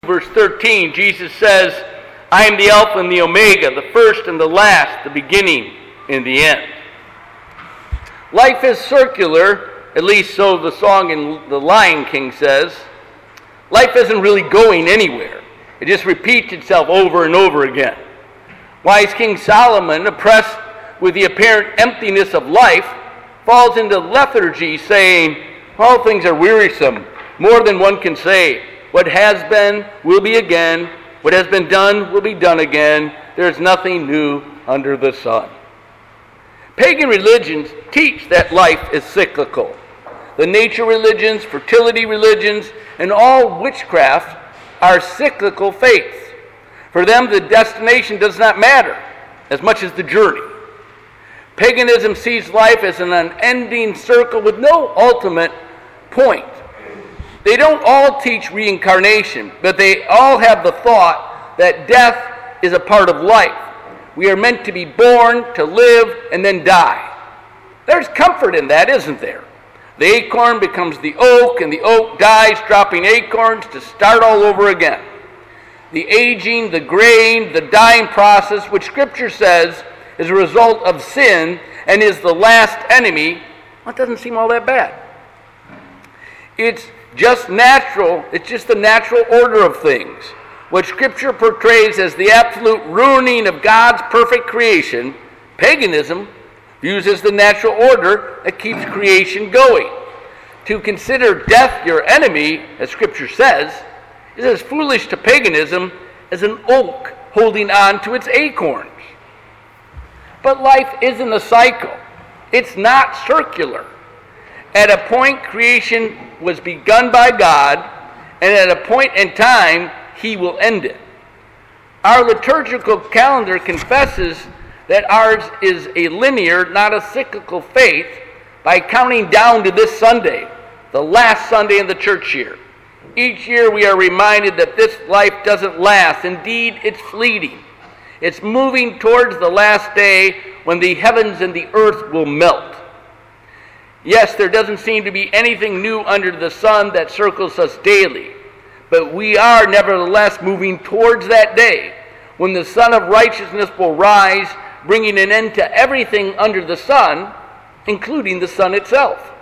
Verse 13, Jesus says, I am the Alpha and the Omega, the first and the last, the beginning and the end. Life is circular, at least so the song in The Lion King says. Life isn't really going anywhere. It just repeats itself over and over again. Wise King Solomon, oppressed with the apparent emptiness of life, falls into lethargy, saying, all things are wearisome, more than one can say. What has been will be again. What has been done will be done again. There is nothing new under the sun. Pagan religions teach that life is cyclical. The nature religions, fertility religions, and all witchcraft are cyclical faiths. For them, the destination does not matter as much as the journey. Paganism sees life as an unending circle with no ultimate point. They don't all teach reincarnation, but they all have the thought that death is a part of life. We are meant to be born, to live, and then die. There's comfort in that, isn't there? The acorn becomes the oak, and the oak dies, dropping acorns to start all over again. The aging, the graying, the dying process, which Scripture says is a result of sin and is the last enemy, well, it doesn't seem all that bad. It's just natural. It's just the natural order of things. What Scripture portrays as the absolute ruining of God's perfect creation, paganism views as the natural order that keeps creation going. To consider death your enemy, as Scripture says, is as foolish to paganism as an oak holding on to its acorns. But life isn't a cycle. It's not circular. At a point, creation was begun by God, and at a point in time, He will end it. Our liturgical calendar confesses that ours is a linear, not a cyclical faith, by counting down to this Sunday, the last Sunday in the church year. Each year we are reminded that this life doesn't last. Indeed, it's fleeting. It's moving towards the last day when the heavens and the earth will melt. Yes, there doesn't seem to be anything new under the sun that circles us daily, but we are nevertheless moving towards that day when the Sun of Righteousness will rise, bringing an end to everything under the sun, including the sun itself.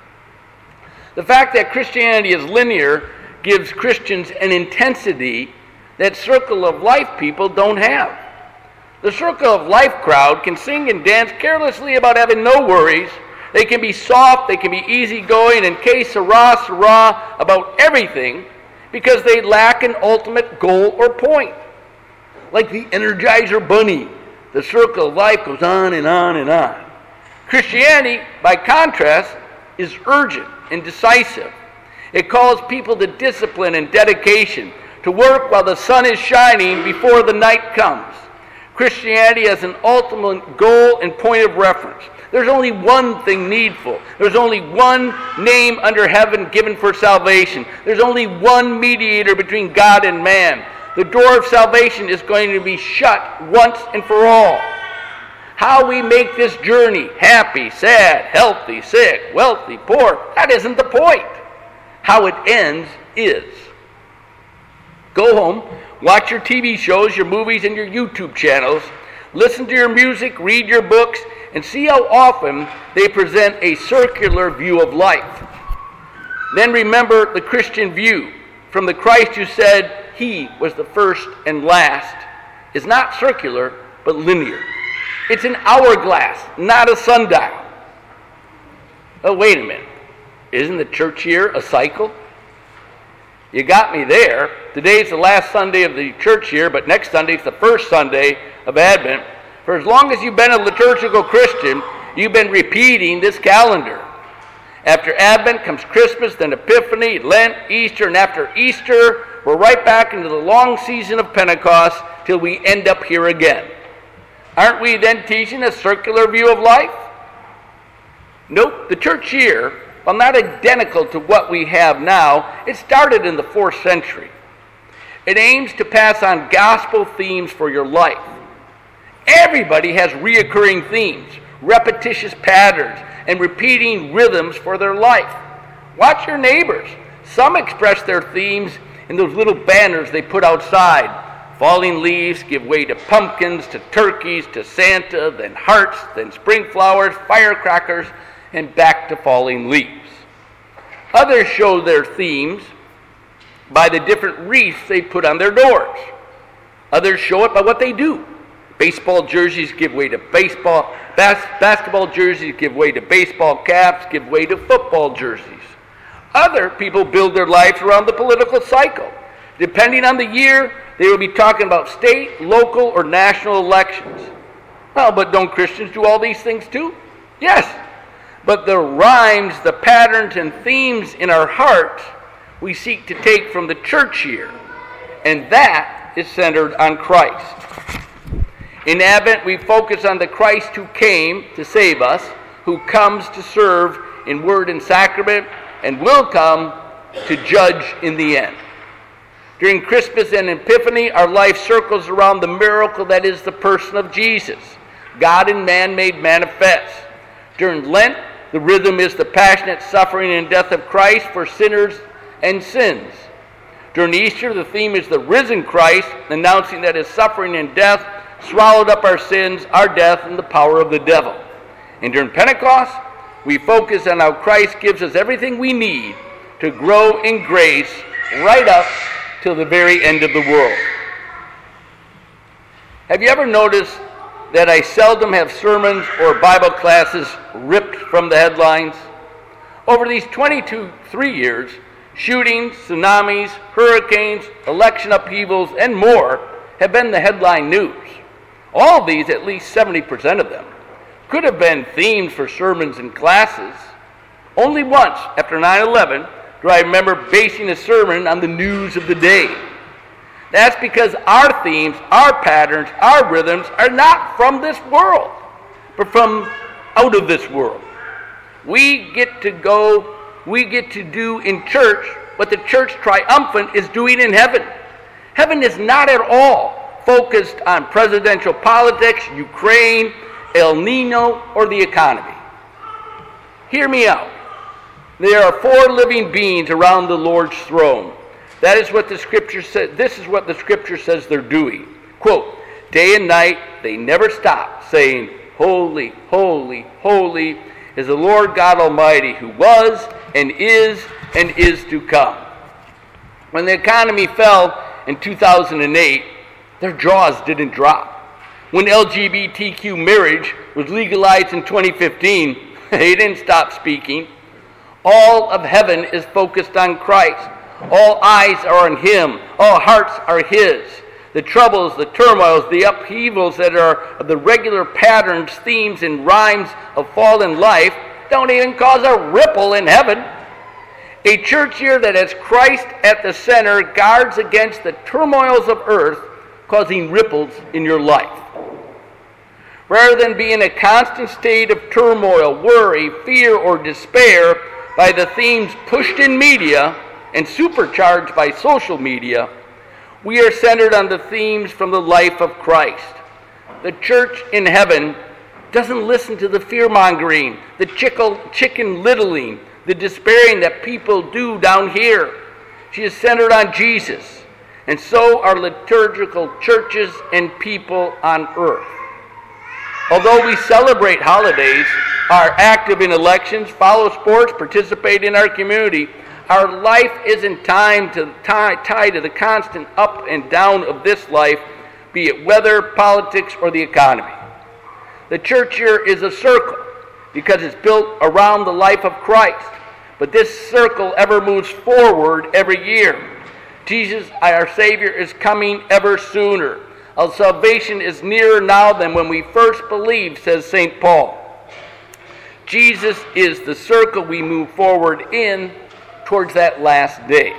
The fact that Christianity is linear gives Christians an intensity that Circle of Life people don't have. The Circle of Life crowd can sing and dance carelessly about having no worries. They can be soft, they can be easygoing, and que sera, sera about everything because they lack an ultimate goal or point. Like the Energizer Bunny, the Circle of Life goes on and on and on. Christianity, by contrast, is urgent and decisive. It calls people to discipline and dedication, to work while the sun is shining before the night comes. Christianity has an ultimate goal and point of reference. There's only one thing needful. There's only one name under heaven given for salvation. There's only one mediator between God and man. The door of salvation is going to be shut once and for all. How we make this journey happy, sad, healthy, sick, wealthy, poor, that isn't the point. How it ends is. Go home, watch your TV shows, your movies, and your YouTube channels. Listen to your music, read your books, and see how often they present a circular view of life. Then remember the Christian view from the Christ who said He was the first and last is not circular, but linear. It's an hourglass, not a sundial. Oh, wait a minute. Isn't the church year a cycle? You got me there. Today's the last Sunday of the church year, but next Sunday's the first Sunday of Advent. For as long as you've been a liturgical Christian, you've been repeating this calendar. After Advent comes Christmas, then Epiphany, Lent, Easter, and after Easter, we're right back into the long season of Pentecost till we end up here again. Aren't we then teaching a circular view of life? Nope, the church year, while not identical to what we have now, it started in the 4th century. It aims to pass on gospel themes for your life. Everybody has reoccurring themes, repetitious patterns, and repeating rhythms for their life. Watch your neighbors. Some express their themes and those little banners they put outside. Falling leaves give way to pumpkins, to turkeys, to Santa, then hearts, then spring flowers, firecrackers, and back to falling leaves. Others show their themes by the different wreaths they put on their doors. Others show it by what they do. Baseball jerseys give way to baseball. Basketball jerseys give way to baseball caps, give way to football jerseys. Other people build their lives around the political cycle. Depending on the year, they will be talking about state, local, or national elections. Well, but don't Christians do all these things too? Yes. But the rhymes, the patterns, and themes in our hearts we seek to take from the church year, and that is centered on Christ. In Advent, we focus on the Christ who came to save us, who comes to serve in word and sacrament, and will come to judge in the end. During Christmas and Epiphany, our life circles around the miracle that is the person of Jesus, God and man made manifest. During Lent, the rhythm is the passionate suffering and death of Christ for sinners and sins. During Easter, the theme is the risen Christ, announcing that his suffering and death swallowed up our sins, our death, and the power of the devil. And during Pentecost, we focus on how Christ gives us everything we need to grow in grace right up till the very end of the world. Have you ever noticed that I seldom have sermons or Bible classes ripped from the headlines? Over these 3 years, shootings, tsunamis, hurricanes, election upheavals, and more have been the headline news. All of these, at least 70% of them, could have been themes for sermons and classes. Only once, after 9/11, do I remember basing a sermon on the news of the day. That's because our themes, our patterns, our rhythms are not from this world, but from out of this world. We get to do in church what the church triumphant is doing in heaven. Heaven is not at all focused on presidential politics, Ukraine, El Nino, or the economy. Hear me out. There are 4 living beings around the Lord's throne. That is what the scripture says. This is what the scripture says they're doing. Quote, day and night they never stop saying, holy, holy, holy is the Lord God Almighty, who was and is to come. When the economy fell in 2008, their jaws didn't drop. When LGBTQ marriage was legalized in 2015, they didn't stop speaking. All of heaven is focused on Christ. All eyes are on him. All hearts are his. The troubles, the turmoils, the upheavals that are the regular patterns, themes, and rhymes of fallen life don't even cause a ripple in heaven. A church year that has Christ at the center guards against the turmoils of earth, causing ripples in your life. Rather than be in a constant state of turmoil, worry, fear, or despair by the themes pushed in media and supercharged by social media, we are centered on the themes from the life of Christ. The church in heaven doesn't listen to the fear-mongering, the chicken littling, the despairing that people do down here. She is centered on Jesus, and so are liturgical churches and people on earth. Although we celebrate holidays, are active in elections, follow sports, participate in our community, our life isn't tied to the constant up and down of this life, be it weather, politics, or the economy. The church year is a circle because it's built around the life of Christ. But this circle ever moves forward every year. Jesus, our Savior, is coming ever sooner. Our salvation is nearer now than when we first believed, says St. Paul. Jesus is the circle we move forward in towards that last day.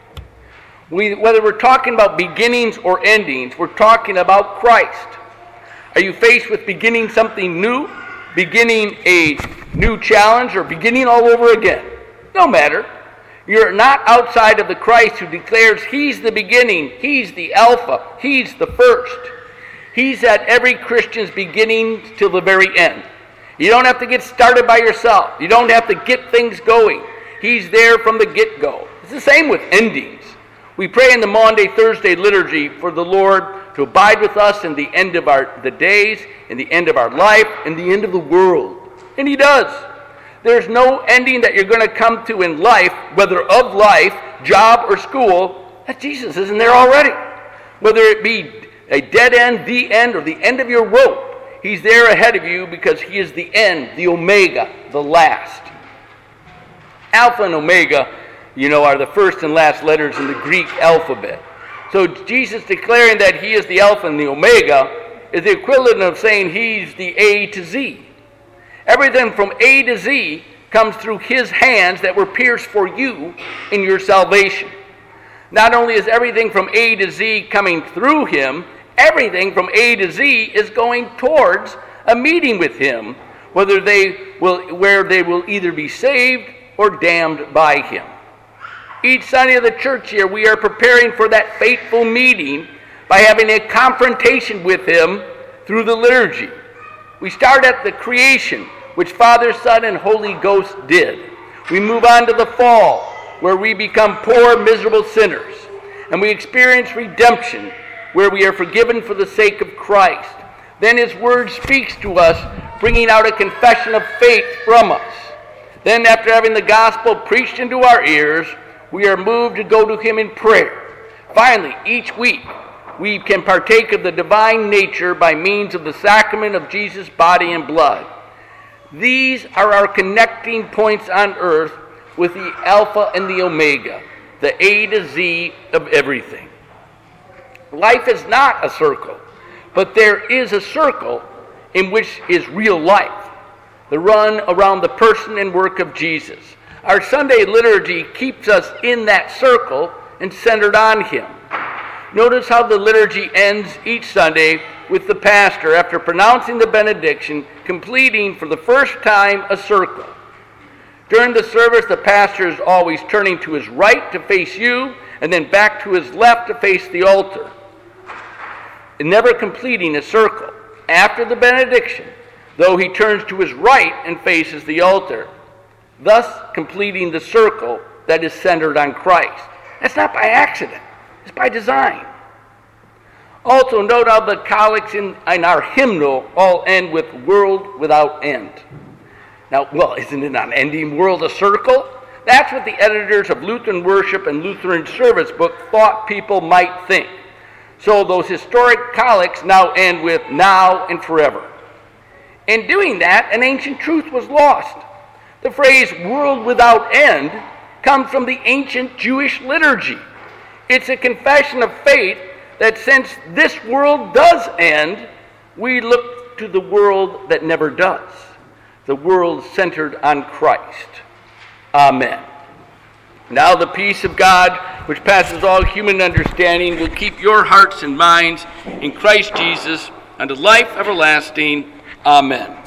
Whether we're talking about beginnings or endings, we're talking about Christ. Are you faced with beginning something new, beginning a new challenge, or beginning all over again? No matter. You're not outside of the Christ who declares he's the beginning, he's the Alpha, he's the first. He's at every Christian's beginning till the very end. You don't have to get started by yourself. You don't have to get things going. He's there from the get-go. It's the same with endings. We pray in the Maundy Thursday liturgy for the Lord to abide with us in the end of the days, in the end of our life, in the end of the world. And he does. There's no ending that you're going to come to in life, whether of life, job, or school, that Jesus isn't there already. Whether it be a dead end, the end, or the end of your rope, he's there ahead of you because he is the end, the Omega, the last. Alpha and Omega, are the first and last letters in the Greek alphabet. So Jesus declaring that he is the Alpha and the Omega is the equivalent of saying he's the A to Z. Everything from A to Z comes through his hands that were pierced for you in your salvation. Not only is everything from A to Z coming through him, everything from A to Z is going towards a meeting with him, where they will either be saved or damned by him. Each Sunday of the church year, we are preparing for that fateful meeting by having a confrontation with him through the liturgy. We start at the creation, which Father, Son, and Holy Ghost did. We move on to the fall, where we become poor, miserable sinners. And we experience redemption, where we are forgiven for the sake of Christ. Then his word speaks to us, bringing out a confession of faith from us. Then, after having the gospel preached into our ears, we are moved to go to him in prayer. Finally, each week, we can partake of the divine nature by means of the sacrament of Jesus' body and blood. These are our connecting points on earth with the Alpha and the Omega, the A to Z of everything. Life is not a circle, but there is a circle in which is real life, the run around the person and work of Jesus. Our Sunday liturgy keeps us in that circle and centered on him. Notice how the liturgy ends each Sunday with the pastor, after pronouncing the benediction, completing for the first time a circle. During the service, the pastor is always turning to his right to face you, and then back to his left to face the altar, and never completing a circle. After the benediction, though, he turns to his right and faces the altar, thus completing the circle that is centered on Christ. That's not by accident. It's by design. Also, note how the collects in our hymnal all end with "world without end." Now, isn't an unending world a circle? That's what the editors of Lutheran Worship and Lutheran Service book thought people might think. So those historic collects now end with "now and forever." In doing that, an ancient truth was lost. The phrase "world without end" comes from the ancient Jewish liturgy. It's a confession of faith that since this world does end, we look to the world that never does, the world centered on Christ. Amen. Now the peace of God, which passes all human understanding, will keep your hearts and minds in Christ Jesus unto life everlasting. Amen.